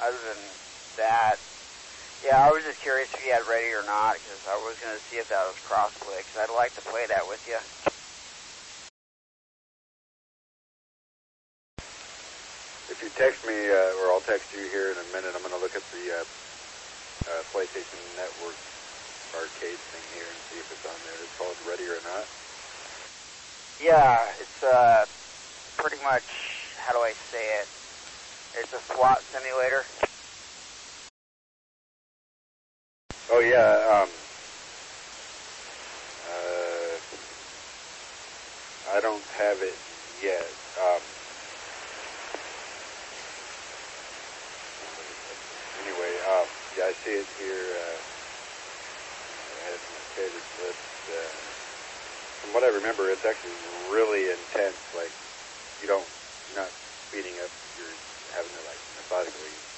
other than that, yeah, I was just curious if you had ready or not, because I was going to see if that was crossplay, because I'd like to play that with you. If you text me, or I'll text you here in a minute, I'm going to look at the PlayStation Network arcade thing here and see if it's on there. It's called Ready or Not. Yeah, it's pretty much, how do I say it? It's a SWAT simulator. Oh yeah, I don't have it yet. Anyway, yeah, I see it here. It has my favorite list. From what I remember, it's actually really intense. Like, you're not speeding up. You're having to like methodically